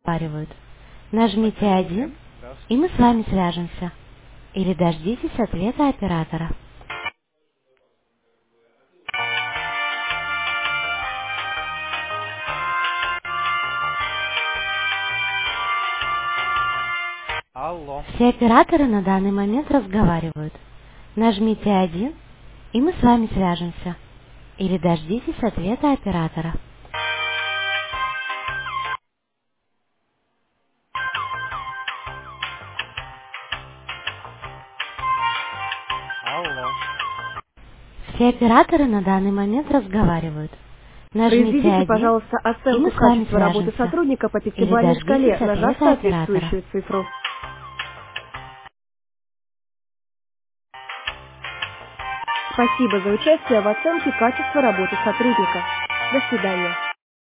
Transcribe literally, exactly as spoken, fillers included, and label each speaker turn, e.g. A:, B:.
A: разговаривают. Нажмите один, и мы с вами свяжемся. Или дождитесь ответа оператора.
B: Алло.
A: Все операторы на данный момент разговаривают. Нажмите один, и мы с вами свяжемся. Или дождитесь ответа оператора.
B: Алло.
A: Все операторы на данный момент разговаривают. Нажмите
C: Произведите,
A: один,
C: пожалуйста,
A: и мы
C: оценку
A: с вами
C: качества работы
A: свяжемся.
C: сотрудника по
A: Или
C: пятибалльной шкале,
A: дождитесь
C: нажав
A: ответа оператора.
C: соответствующую цифру. Спасибо за участие в оценке качества работы сотрудника. До свидания.